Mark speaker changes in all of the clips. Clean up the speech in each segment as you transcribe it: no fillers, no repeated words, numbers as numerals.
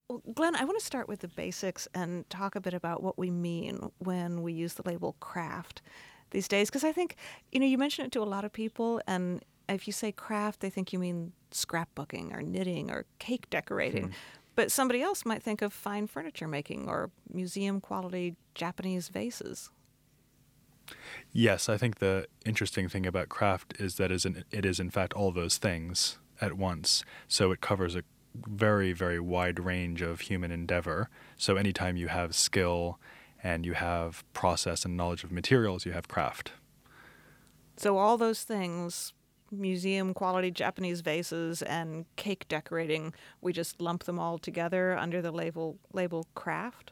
Speaker 1: Well, Glenn, I want to start with the basics and talk a bit about what we mean when we use the label craft these days. Because I think, you mention it to a lot of people, and if you say craft, they think you mean scrapbooking or knitting or cake decorating.
Speaker 2: Hmm.
Speaker 1: But somebody else might think of fine furniture making or museum quality Japanese vases.
Speaker 2: Yes, I think the interesting thing about craft is that it is in fact all those things at once. So it covers a very, very wide range of human endeavor. So anytime you have skill and you have process and knowledge of materials, you have craft.
Speaker 1: So all those things, museum quality Japanese vases and cake decorating, we just lump them all together under the label craft.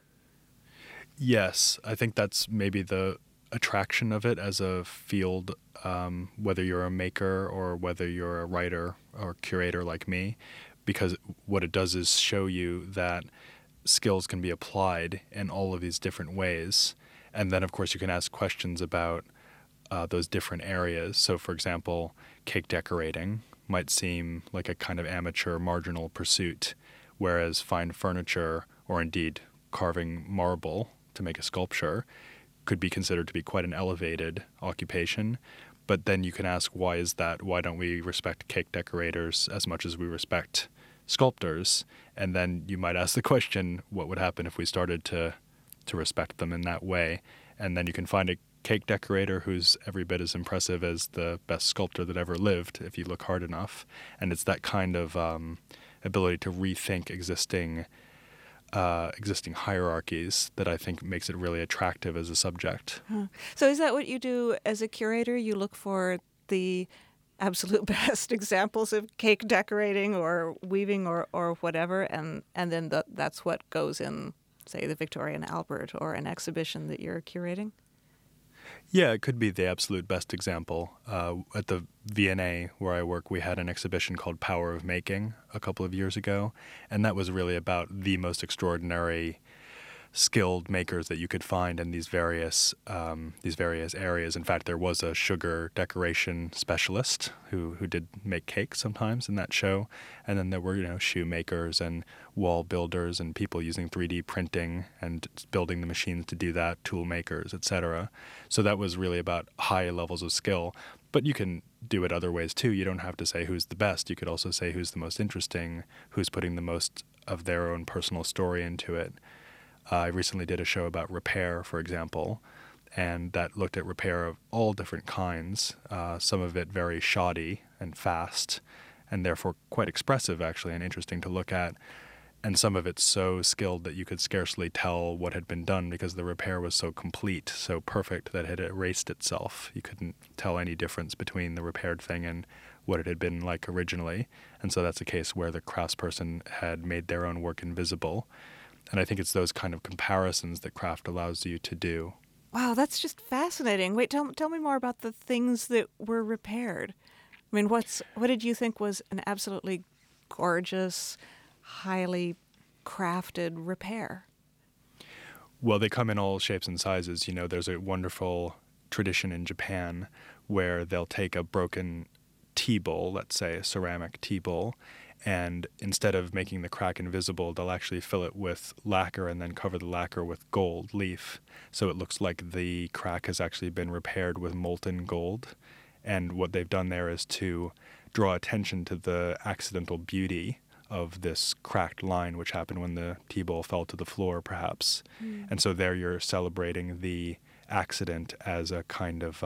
Speaker 2: Yes, I think that's maybe the attraction of it as a field, whether you're a maker or whether you're a writer or curator like me, because what it does is show you that skills can be applied in all of these different ways. And then, of course, you can ask questions about those different areas. So, for example, cake decorating might seem like a kind of amateur marginal pursuit, whereas fine furniture or indeed carving marble to make a sculpture could be considered to be quite an elevated occupation. But then you can ask, why is that? Why don't we respect cake decorators as much as we respect sculptors? And then you might ask the question, what would happen if we started to respect them in that way? And then you can find a cake decorator who's every bit as impressive as the best sculptor that ever lived if you look hard enough. And it's that kind of ability to rethink existing hierarchies that I think makes it really attractive as a subject.
Speaker 1: Huh. So is that what you do as a curator? You look for the absolute best examples of cake decorating or weaving or whatever, and then that's what goes in, say, the Victoria and Albert or an exhibition that you're curating?
Speaker 2: Yeah, it could be the absolute best example. At the V&A where I work, we had an exhibition called Power of Making a couple of years ago, and that was really about the most extraordinary skilled makers that you could find in these various areas. In fact, there was a sugar decoration specialist who did make cakes sometimes in that show, and then there were shoemakers and wall builders and people using 3D printing and building the machines to do that, tool makers, etc. So that was really about high levels of skill. But you can do it other ways too. You don't have to say who's the best. You could also say who's the most interesting, who's putting the most of their own personal story into it. I recently did a show about repair, for example, and that looked at repair of all different kinds, some of it very shoddy and fast, and therefore quite expressive, actually, and interesting to look at, and some of it so skilled that you could scarcely tell what had been done because the repair was so complete, so perfect that it had erased itself. You couldn't tell any difference between the repaired thing and what it had been like originally, and so that's a case where the craftsperson had made their own work invisible. And I think it's those kind of comparisons that craft allows you to do.
Speaker 1: Wow, that's just fascinating. Wait, tell me more about the things that were repaired. I mean, what did you think was an absolutely gorgeous, highly crafted repair?
Speaker 2: Well, they come in all shapes and sizes. There's a wonderful tradition in Japan where they'll take a broken tea bowl, let's say a ceramic tea bowl, and instead of making the crack invisible, they'll actually fill it with lacquer and then cover the lacquer with gold leaf. So it looks like the crack has actually been repaired with molten gold. And what they've done there is to draw attention to the accidental beauty of this cracked line, which happened when the tea bowl fell to the floor, perhaps.
Speaker 1: Mm.
Speaker 2: And so there you're celebrating the accident as a kind of,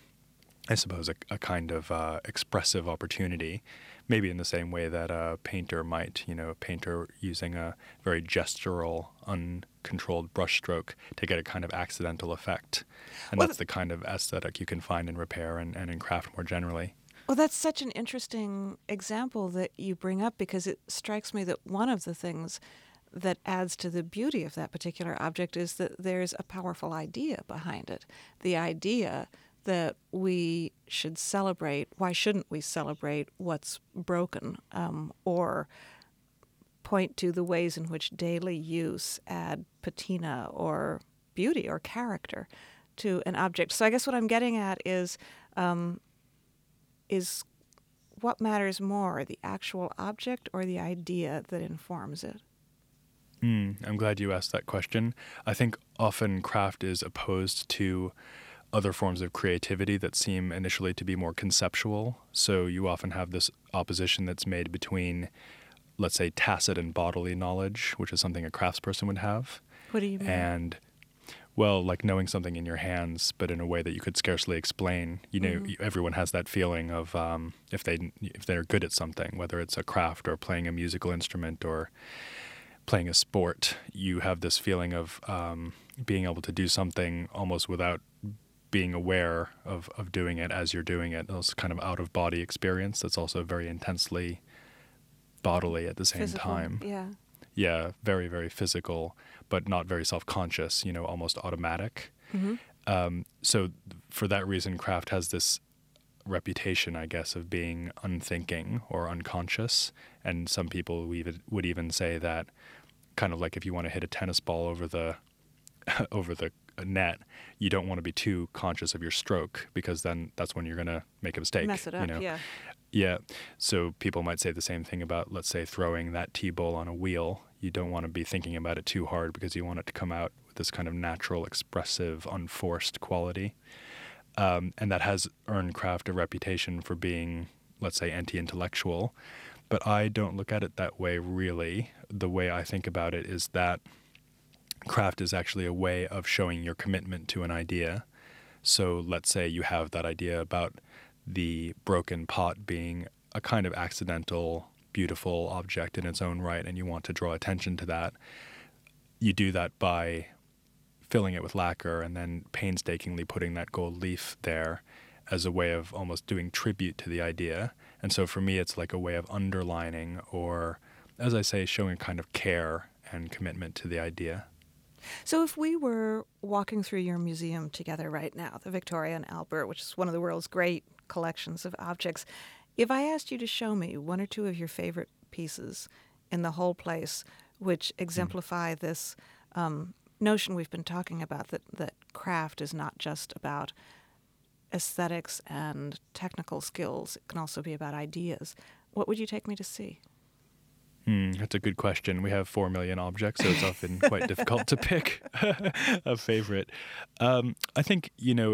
Speaker 2: I suppose, a kind of expressive opportunity, maybe in the same way that a painter might, a painter using a very gestural, uncontrolled brushstroke to get a kind of accidental effect. And
Speaker 1: Well,
Speaker 2: that's the kind of aesthetic you can find in repair and in craft more generally.
Speaker 1: Well, that's such an interesting example that you bring up, because it strikes me that one of the things that adds to the beauty of that particular object is that there's a powerful idea behind it. The idea that we should celebrate, why shouldn't we celebrate what's broken, or point to the ways in which daily use add patina or beauty or character to an object. So I guess what I'm getting at is what matters more, the actual object or the idea that informs it?
Speaker 2: I'm glad you asked that question. I think often craft is opposed to other forms of creativity that seem initially to be more conceptual. So you often have this opposition that's made between, let's say, tacit and bodily knowledge, which is something a craftsperson would have,
Speaker 1: What do you mean?
Speaker 2: and well, like knowing something in your hands, but in a way that you could scarcely explain. You know, everyone has that feeling of if they're good at something, whether it's a craft or playing a musical instrument or playing a sport, you have this feeling of being able to do something almost without being aware of doing it as you're doing it. It's kind of out-of-body experience that's also very intensely bodily at the same
Speaker 1: Physical,
Speaker 2: time.
Speaker 1: yeah.
Speaker 2: Yeah, very, very physical, but not very self-conscious, almost automatic. So for that reason, craft has this reputation, I guess, of being unthinking or unconscious. And some people would even say that kind of like if you want to hit a tennis ball over the over the net, you don't want to be too conscious of your stroke because then that's when you're going to make a mistake.
Speaker 1: Mess it up, yeah.
Speaker 2: Yeah. So people might say the same thing about, let's say, throwing that T-ball on a wheel. You don't want to be thinking about it too hard because you want it to come out with this kind of natural, expressive, unforced quality. And that has earned craft a reputation for being, let's say, anti-intellectual. But I don't look at it that way, really. The way I think about it is that craft is actually a way of showing your commitment to an idea. So let's say you have that idea about the broken pot being a kind of accidental, beautiful object in its own right, and you want to draw attention to that. You do that by filling it with lacquer and then painstakingly putting that gold leaf there as a way of almost doing tribute to the idea. And so for me, it's like a way of underlining or, as I say, showing a kind of care and commitment to the idea.
Speaker 1: So if we were walking through your museum together right now, the Victoria and Albert, which is one of the world's great collections of objects, if I asked you to show me one or two of your favorite pieces in the whole place which exemplify this notion we've been talking about, that craft is not just about aesthetics and technical skills, it can also be about ideas, what would you take me to see?
Speaker 2: That's a good question. We have 4 million objects, so it's often quite difficult to pick a favorite. I think,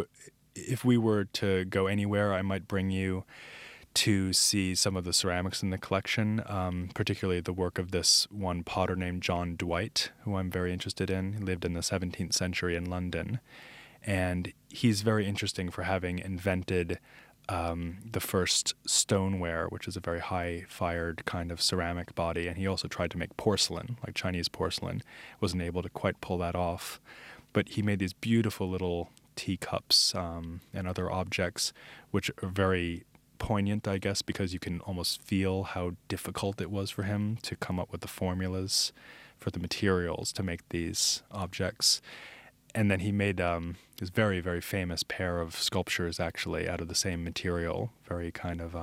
Speaker 2: if we were to go anywhere, I might bring you to see some of the ceramics in the collection, particularly the work of this one potter named John Dwight, who I'm very interested in. He lived in the 17th century in London. And he's very interesting for having invented the first stoneware, which is a very high-fired kind of ceramic body. And he also tried to make porcelain, like Chinese porcelain. Wasn't able to quite pull that off. But he made these beautiful little teacups and other objects, which are very poignant, I guess, because you can almost feel how difficult it was for him to come up with the formulas for the materials to make these objects. And then he made this very, very famous pair of sculptures, actually, out of the same material, very kind of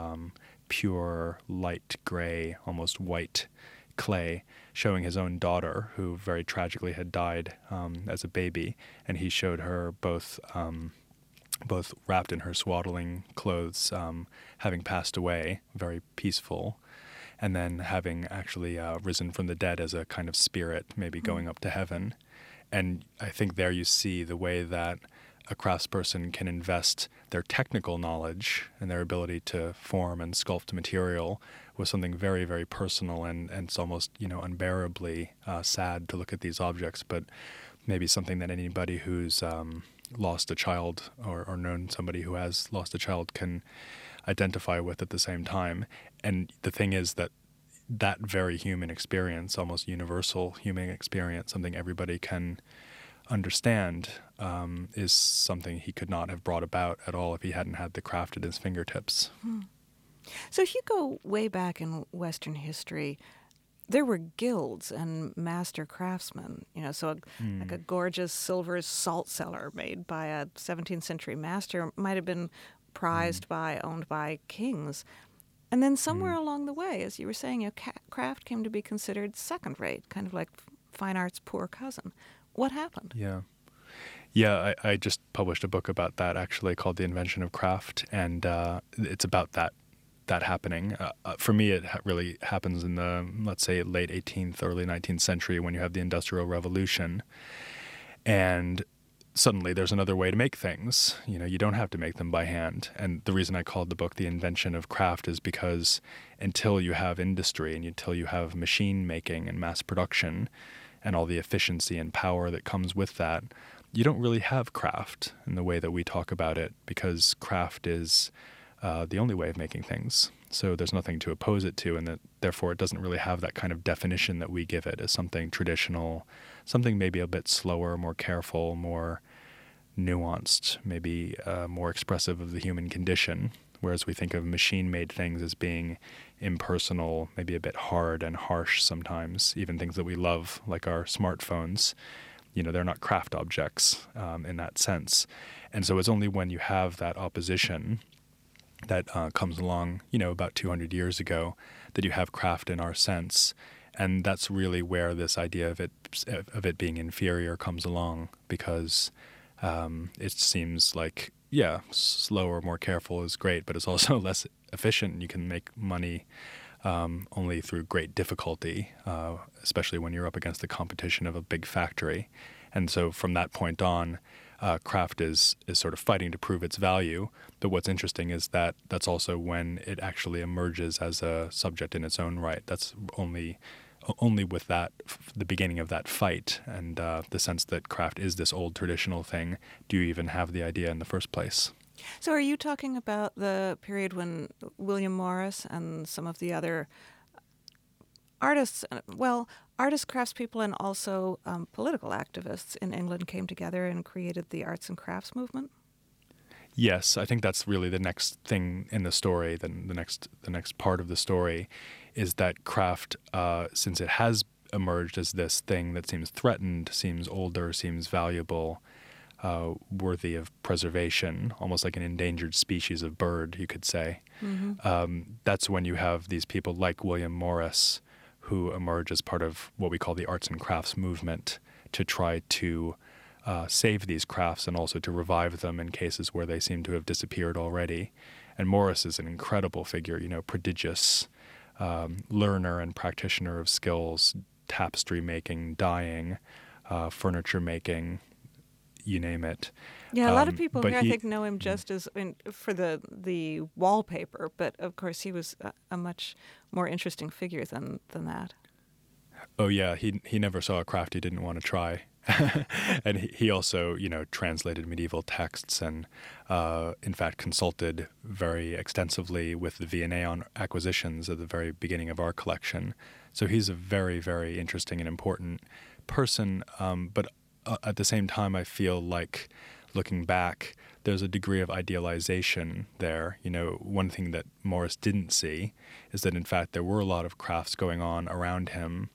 Speaker 2: pure, light gray, almost white clay, showing his own daughter, who very tragically had died as a baby. And he showed her both wrapped in her swaddling clothes, having passed away, very peaceful, and then having actually risen from the dead as a kind of spirit, maybe going up to heaven. And I think there you see the way that a craftsperson can invest their technical knowledge and their ability to form and sculpt material with something very, very personal, and it's almost, unbearably sad to look at these objects, but maybe something that anybody who's lost a child or known somebody who has lost a child can identify with at the same time. And the thing is that very human experience, almost universal human experience, something everybody can understand, is something he could not have brought about at all if he hadn't had the craft at his fingertips.
Speaker 1: So if you go way back in Western history, there were guilds and master craftsmen, like a gorgeous silver salt cellar made by a 17th century master might have been prized owned by kings. And then somewhere along the way, as you were saying, craft came to be considered second rate, kind of like fine art's poor cousin. What happened?
Speaker 2: Yeah, I just published a book about that, actually, called The Invention of Craft, and it's about that that happening. For me, it really happens in the, let's say, late 18th, early 19th century when you have the Industrial Revolution. And suddenly there's another way to make things. You don't have to make them by hand. And the reason I called the book The Invention of Craft is because until you have industry and until you have machine making and mass production and all the efficiency and power that comes with that, you don't really have craft in the way that we talk about it, because craft is the only way of making things. So there's nothing to oppose it to, and that therefore it doesn't really have that kind of definition that we give it as something traditional, something maybe a bit slower, more careful, more nuanced, maybe more expressive of the human condition, whereas we think of machine-made things as being impersonal, maybe a bit hard and harsh sometimes, even things that we love, like our smartphones. They're not craft objects in that sense. And so it's only when you have that opposition that comes along, about 200 years ago, that you have craft in our sense. And that's really where this idea of it being inferior comes along, because it seems like, slower, more careful is great, but it's also less efficient. You can make money only through great difficulty, especially when you're up against the competition of a big factory. And so from that point on, craft is sort of fighting to prove its value. But what's interesting is that that's also when it actually emerges as a subject in its own right. That's only with that, the beginning of that fight, and the sense that craft is this old traditional thing, do you even have the idea in the first place.
Speaker 1: So are you talking about the period when William Morris and some of the other artists, craftspeople, and also political activists in England came together and created the arts and crafts movement?
Speaker 2: Yes, I think that's really the next thing in the story. Then the next part of the story is that craft, since it has emerged as this thing that seems threatened, seems older, seems valuable, worthy of preservation, almost like an endangered species of bird, you could say. Mm-hmm. That's when you have these people like William Morris, who emerge as part of what we call the arts and crafts movement, to try to save these crafts and also to revive them in cases where they seem to have disappeared already. And Morris is an incredible figure, prodigious learner and practitioner of skills, tapestry making, dyeing, furniture making, you name it.
Speaker 1: Yeah, a lot of people here, I think, know him just as for the wallpaper, but of course he was a much more interesting figure than that.
Speaker 2: Oh yeah, he never saw a craft he didn't want to try. And he also, translated medieval texts and, in fact, consulted very extensively with the V&A on acquisitions at the very beginning of our collection. So he's a very, very interesting and important person. But at the same time, I feel like, looking back, there's a degree of idealization there. One thing that Morris didn't see is that, in fact, there were a lot of crafts going on around him.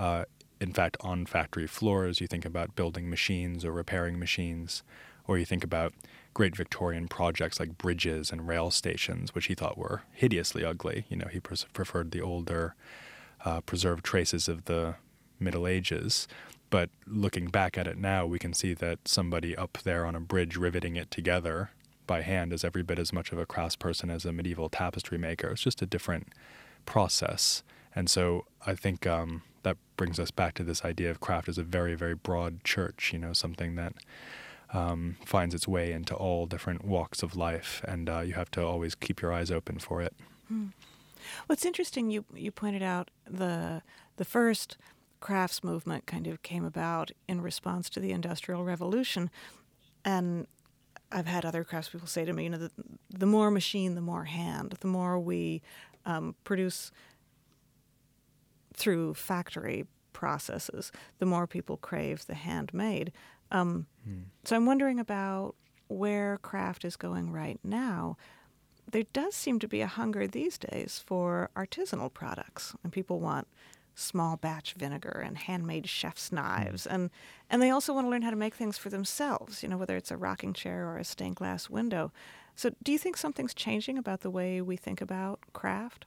Speaker 2: In fact, on factory floors, you think about building machines or repairing machines, or you think about great Victorian projects like bridges and rail stations, which he thought were hideously ugly. He preferred the older, preserved traces of the Middle Ages. But looking back at it now, we can see that somebody up there on a bridge riveting it together by hand is every bit as much of a craftsperson as a medieval tapestry maker. It's just a different process. And so I think that brings us back to this idea of craft as a very, very broad church, something that finds its way into all different walks of life, and you have to always keep your eyes open for it.
Speaker 1: What's interesting, you pointed out the first crafts movement kind of came about in response to the Industrial Revolution, and I've had other craftspeople say to me, the more machine, the more hand. The more we produce through factory processes, the more people crave the handmade. So I'm wondering about where craft is going right now. There does seem to be a hunger these days for artisanal products, and people want small batch vinegar and handmade chef's knives, and they also want to learn how to make things for themselves, whether it's a rocking chair or a stained glass window. So do you think something's changing about the way we think about craft?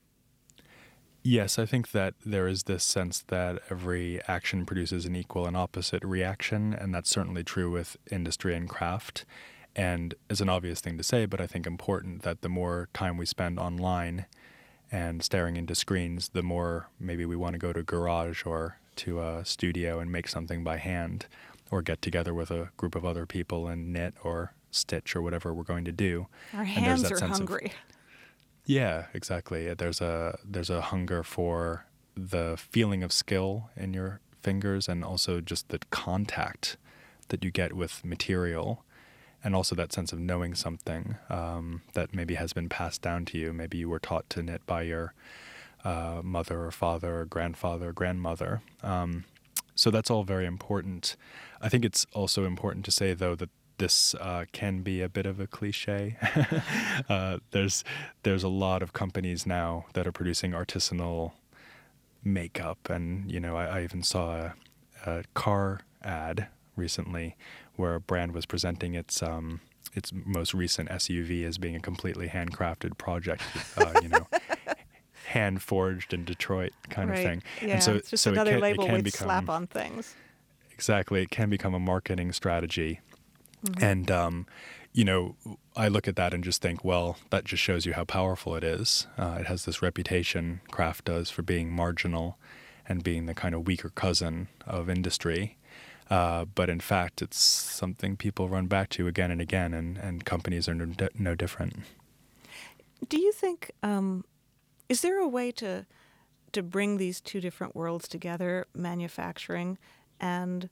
Speaker 2: Yes, I think that there is this sense that every action produces an equal and opposite reaction, and that's certainly true with industry and craft. And it's an obvious thing to say, but I think important that the more time we spend online and staring into screens, the more maybe we want to go to a garage or to a studio and make something by hand, or get together with a group of other people and knit or stitch or whatever we're going to do.
Speaker 1: Our
Speaker 2: And
Speaker 1: hands are hungry.
Speaker 2: Yeah, exactly. There's a hunger for the feeling of skill in your fingers, and also just the contact that you get with material, and also that sense of knowing something that maybe has been passed down to you. Maybe you were taught to knit by your mother or father or grandfather or grandmother. So that's all very important. I think it's also important to say, though, that this can be a bit of a cliche. There's a lot of companies now that are producing artisanal makeup, and I even saw a car ad recently where a brand was presenting its most recent SUV as being a completely handcrafted project, hand forged in Detroit kind of thing.
Speaker 1: Yeah,
Speaker 2: And so
Speaker 1: it's just another label we
Speaker 2: become,
Speaker 1: slap on things.
Speaker 2: Exactly, it can become a marketing strategy. And I look at that and just think, well, that just shows you how powerful it is. It has this reputation, craft does, for being marginal and being the kind of weaker cousin of industry. But in fact, it's something people run back to again and again, and companies are no different.
Speaker 1: Do you think, is there a way to bring these two different worlds together, manufacturing and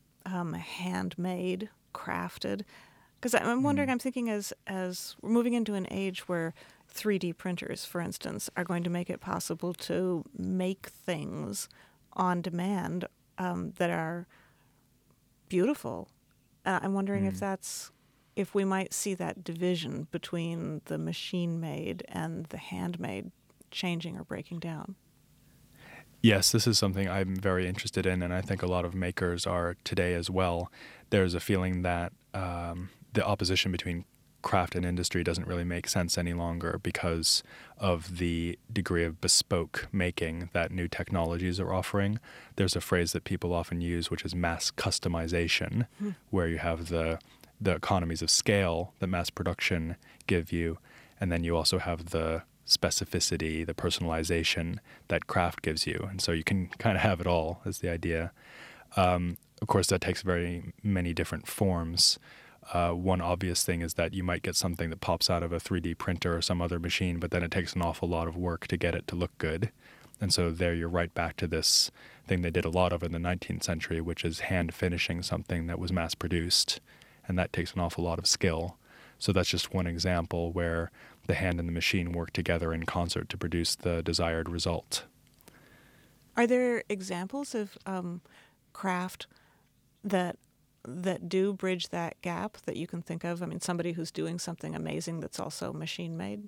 Speaker 1: handmade, crafted? Because I'm wondering, I'm thinking as we're moving into an age where 3D printers, for instance, are going to make it possible to make things on demand that are beautiful. I'm wondering if we might see that division between the machine-made and the handmade changing or breaking down.
Speaker 2: Yes, this is something I'm very interested in, and I think a lot of makers are today as well. There's a feeling that the opposition between craft and industry doesn't really make sense any longer because of the degree of bespoke making that new technologies are offering. There's a phrase that people often use, which is mass customization, where you have the economies of scale that mass production give you, and then you also have the specificity, the personalization that craft gives you. And so you can kind of have it all, is the idea. Of course, that takes very many different forms. One obvious thing is that you might get something that pops out of a 3D printer or some other machine, but then it takes an awful lot of work to get it to look good. And so there you're right back to this thing they did a lot of in the 19th century, which is hand finishing something that was mass produced. And that takes an awful lot of skill. So that's just one example where the hand and the machine work together in concert to produce the desired result.
Speaker 1: Are there examples of craft that do bridge that gap that you can think of? I mean, somebody who's doing something amazing that's also machine-made?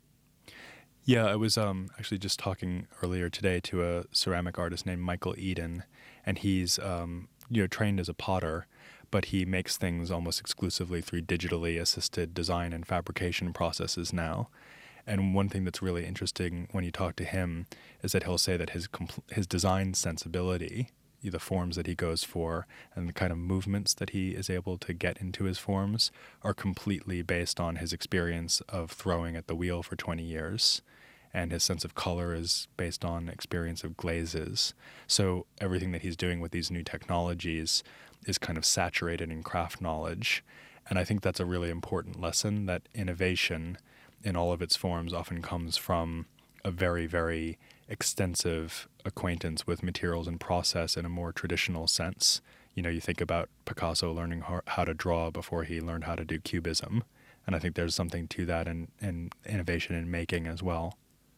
Speaker 2: Yeah, I was actually just talking earlier today to a ceramic artist named Michael Eden, and he's trained as a potter, but he makes things almost exclusively through digitally assisted design and fabrication processes now. And one thing that's really interesting when you talk to him is that he'll say that his design sensibility, the forms that he goes for, and the kind of movements that he is able to get into his forms are completely based on his experience of throwing at the wheel for 20 years. And his sense of color is based on experience of glazes. So everything that he's doing with these new technologies is kind of saturated in craft knowledge. And I think that's a really important lesson, that innovation in all of its forms often comes from a very, very extensive acquaintance with materials and process in a more traditional sense. You think about Picasso learning how to draw before he learned how to do cubism. And I think there's something to that in innovation in making as well.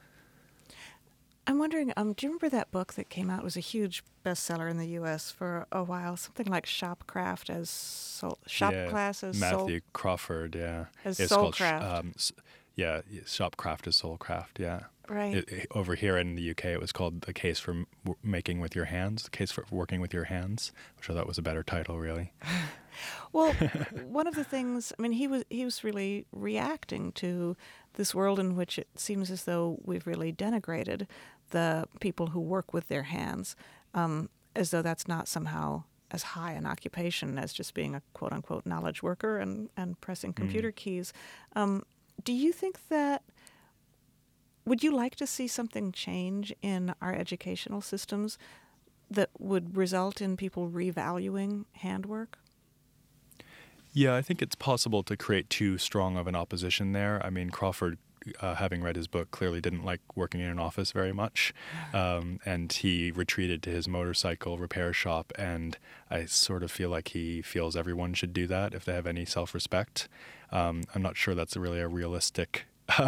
Speaker 1: I'm wondering, do you remember that book that came out? It was a huge bestseller in the U.S. for a while, something like Shopcraft as Soul, Shopclass as Soul.
Speaker 2: Matthew Crawford, yeah.
Speaker 1: As
Speaker 2: it's
Speaker 1: Soulcraft.
Speaker 2: Called, Shopcraft is Soulcraft, yeah.
Speaker 1: Right.
Speaker 2: Over here in the UK, it was called The Case for Making with Your Hands, The Case for Working with Your Hands, which I thought was a better title, really.
Speaker 1: Well, one of the things, I mean, he was really reacting to this world in which it seems as though we've really denigrated the people who work with their hands, as though that's not somehow as high an occupation as just being a quote-unquote knowledge worker and pressing computer keys. Do you think that, would you like to see something change in our educational systems that would result in people revaluing handwork?
Speaker 2: Yeah, I think it's possible to create too strong of an opposition there. I mean, Crawford, having read his book, clearly didn't like working in an office very much. And he retreated to his motorcycle repair shop. And I sort of feel like he feels everyone should do that if they have any self-respect. I'm not sure that's really a realistic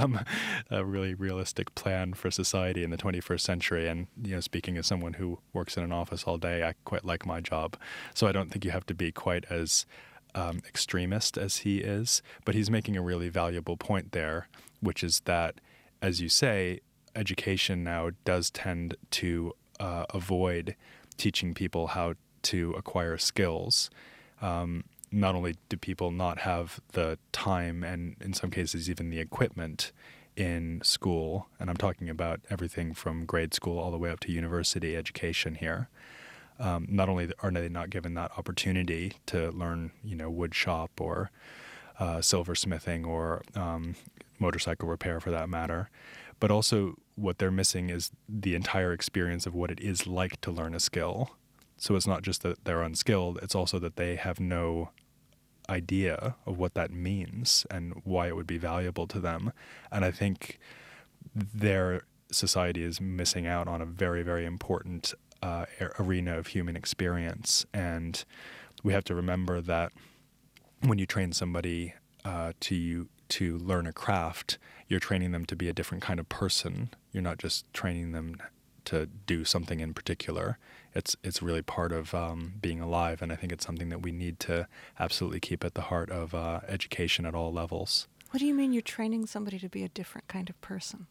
Speaker 2: plan for society in the 21st century. And, speaking as someone who works in an office all day, I quite like my job. So I don't think you have to be quite as extremist as he is, but he's making a really valuable point there, which is that, as you say, education now does tend to avoid teaching people how to acquire skills. Not only do people not have the time and in some cases even the equipment in school, and I'm talking about everything from grade school all the way up to university education here, not only are they not given that opportunity to learn, wood shop or silversmithing or motorcycle repair for that matter, but also what they're missing is the entire experience of what it is like to learn a skill. So it's not just that they're unskilled, it's also that they have no idea of what that means and why it would be valuable to them. And I think their society is missing out on a very, very important arena of human experience. And we have to remember that when you train somebody to learn a craft, you're training them to be a different kind of person. You're not just training them to do something in particular. It's really part of being alive, and I think it's something that we need to absolutely keep at the heart of education at all levels.
Speaker 1: What do you mean you're training somebody to be a different kind of person?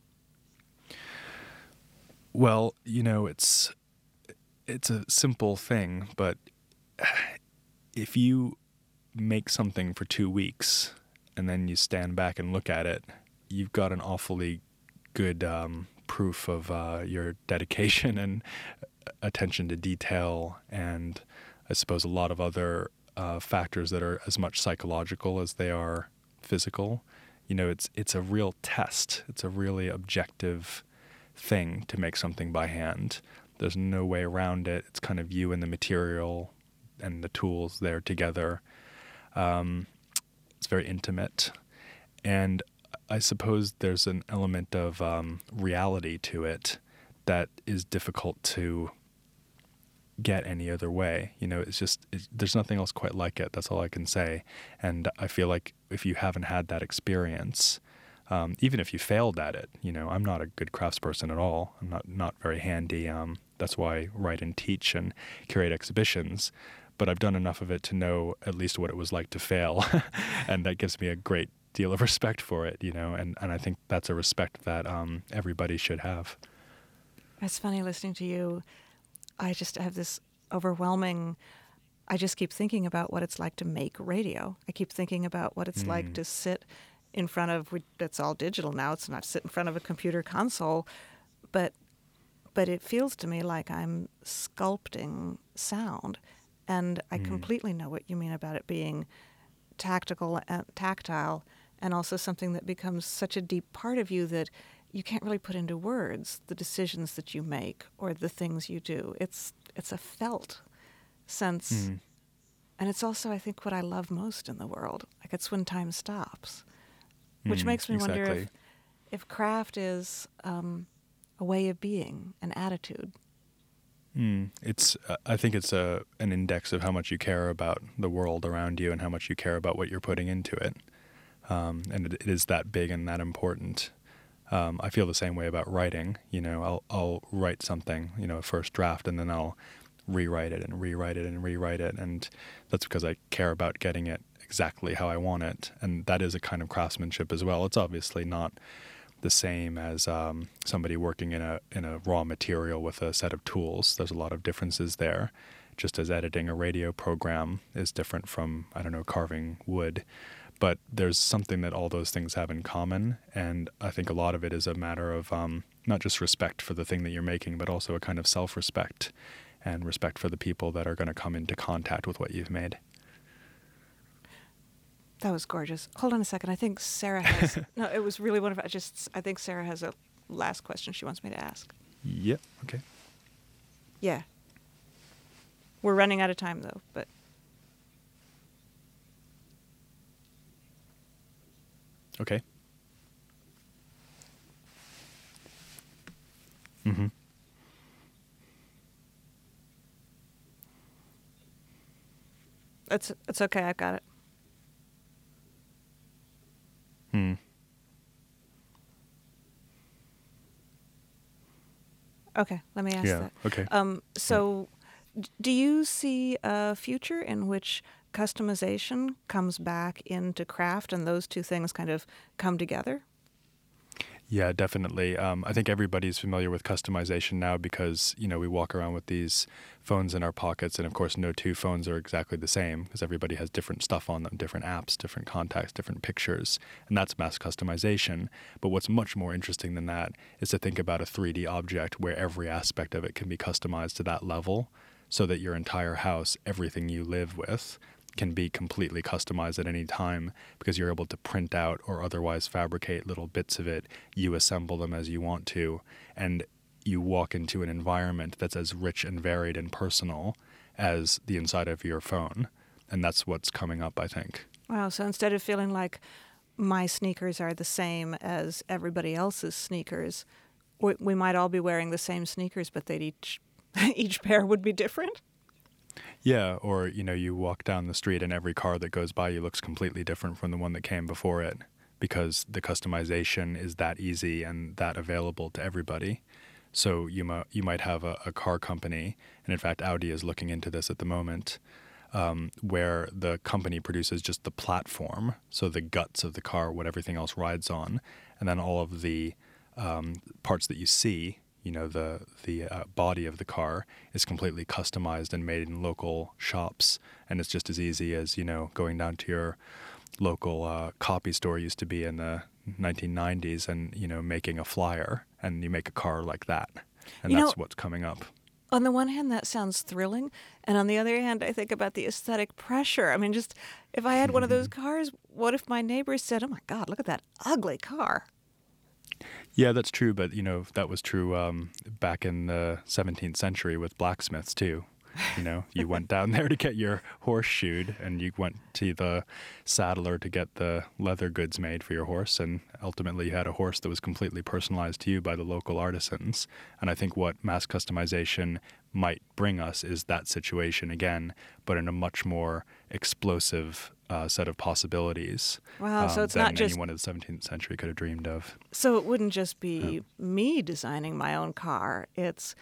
Speaker 2: Well, it's a simple thing, but if you make something for 2 weeks and then you stand back and look at it, you've got an awfully good proof of your dedication and attention to detail, and I suppose a lot of other factors that are as much psychological as they are physical. It's a real test. It's a really objective thing to make something by hand. There's no way around it. It's kind of you and the material and the tools there together. It's very intimate. And I suppose there's an element of reality to it that is difficult to get any other way. There's nothing else quite like it. That's all I can say. And I feel like if you haven't had that experience, even if you failed at it, I'm not a good craftsperson at all. I'm not very handy. That's why I write and teach and curate exhibitions. But I've done enough of it to know at least what it was like to fail. And that gives me a great deal of respect for it, and I think that's a respect that everybody should have.
Speaker 1: It's funny listening to you. I just have this overwhelming, I just keep thinking about what it's like to make radio. I keep thinking about what it's like to sit in front of, it's all digital now, it's not sit in front of a computer console, but it feels to me like I'm sculpting sound. And I completely know what you mean about it being tactile, and also something that becomes such a deep part of you that you can't really put into words the decisions that you make or the things you do. It's a felt sense. And it's also, I think, what I love most in the world. Like, it's when time stops, which makes me wonder if craft is a way of being, an attitude.
Speaker 2: I think it's an index of how much you care about the world around you and how much you care about what you're putting into it. And it is that big and that important. I feel the same way about writing. I'll write something, a first draft, and then I'll rewrite it and rewrite it and rewrite it. And that's because I care about getting it exactly how I want it. And that is a kind of craftsmanship as well. It's obviously not the same as somebody working in a raw material with a set of tools. There's a lot of differences there, just as editing a radio program is different from, carving wood. But there's something that all those things have in common, and I think a lot of it is a matter of not just respect for the thing that you're making, but also a kind of self-respect. and respect for the people that are going to come into contact with what you've made.
Speaker 1: That was gorgeous. Hold on a second. I think Sarah has... No, it was really wonderful. I think Sarah has a last question she wants me to ask.
Speaker 2: Yep. Okay.
Speaker 1: Yeah. We're running out of time, though, but...
Speaker 2: Okay. Mm-hmm.
Speaker 1: It's okay. I've got it.
Speaker 2: Hmm.
Speaker 1: Okay, let me ask
Speaker 2: Yeah.
Speaker 1: that.
Speaker 2: Okay.
Speaker 1: So, do you see a future in which customization comes back into craft and those two things kind of come together?
Speaker 2: Yeah, definitely. I think everybody's familiar with customization now because, we walk around with these phones in our pockets. And of course, no two phones are exactly the same because everybody has different stuff on them, different apps, different contacts, different pictures. And that's mass customization. But what's much more interesting than that is to think about a 3D object where every aspect of it can be customized to that level so that your entire house, everything you live with, can be completely customized at any time because you're able to print out or otherwise fabricate little bits of it. You assemble them as you want to, and you walk into an environment that's as rich and varied and personal as the inside of your phone. And that's what's coming up, I think.
Speaker 1: Wow, so instead of feeling like my sneakers are the same as everybody else's sneakers, we might all be wearing the same sneakers, but they'd each pair would be different?
Speaker 2: Yeah, or, you walk down the street and every car that goes by you looks completely different from the one that came before it because the customization is that easy and that available to everybody. So you might have a car company, and in fact Audi is looking into this at the moment, where the company produces just the platform, so the guts of the car, what everything else rides on, and then all of the parts that you see, the body of the car is completely customized and made in local shops. And it's just as easy as, going down to your local copy store used to be in the 1990s and, making a flyer, and you make a car like that. And that's what's coming up.
Speaker 1: On the one hand, that sounds thrilling. And on the other hand, I think about the aesthetic pressure. I mean, just if I had one of those cars, what if my neighbors said, "Oh my God, look at that ugly car"?
Speaker 2: Yeah, that's true. But, that was true back in the 17th century with blacksmiths, too. You went down there to get your horse shoed, and you went to the saddler to get the leather goods made for your horse. And ultimately, you had a horse that was completely personalized to you by the local artisans. And I think what mass customization might bring us is that situation again, but in a much more explosive set of possibilities.
Speaker 1: Wow, so it's not just
Speaker 2: anyone in the 17th century could have dreamed of.
Speaker 1: So it wouldn't just be me designing my own car. It's,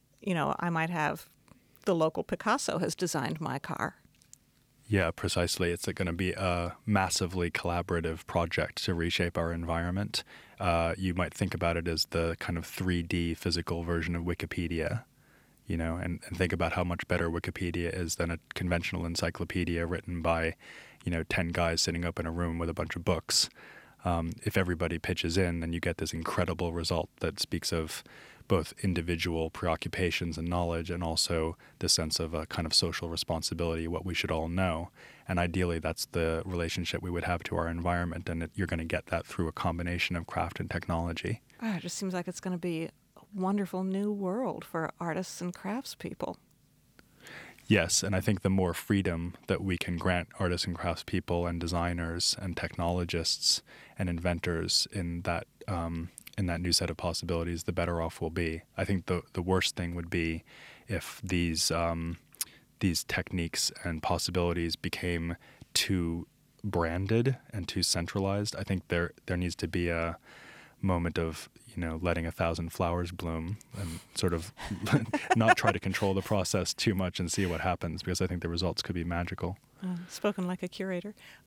Speaker 1: I might have the local Picasso has designed my car.
Speaker 2: Yeah, precisely. It's going to be a massively collaborative project to reshape our environment. You might think about it as the kind of 3D physical version of Wikipedia, and think about how much better Wikipedia is than a conventional encyclopedia written by, 10 guys sitting up in a room with a bunch of books. If everybody pitches in, then you get this incredible result that speaks of both individual preoccupations and knowledge and also the sense of a kind of social responsibility, what we should all know. And ideally, that's the relationship we would have to our environment, and you're going to get that through a combination of craft and technology.
Speaker 1: Oh, it just seems like it's going to be a wonderful new world for artists and craftspeople.
Speaker 2: Yes, and I think the more freedom that we can grant artists and craftspeople and designers and technologists and inventors in that new set of possibilities, the better off we'll be. I think the worst thing would be if these techniques and possibilities became too branded and too centralized. I think there needs to be a moment of letting 1,000 flowers bloom and sort of not try to control the process too much and see what happens, because I think the results could be magical.
Speaker 1: Spoken like a curator.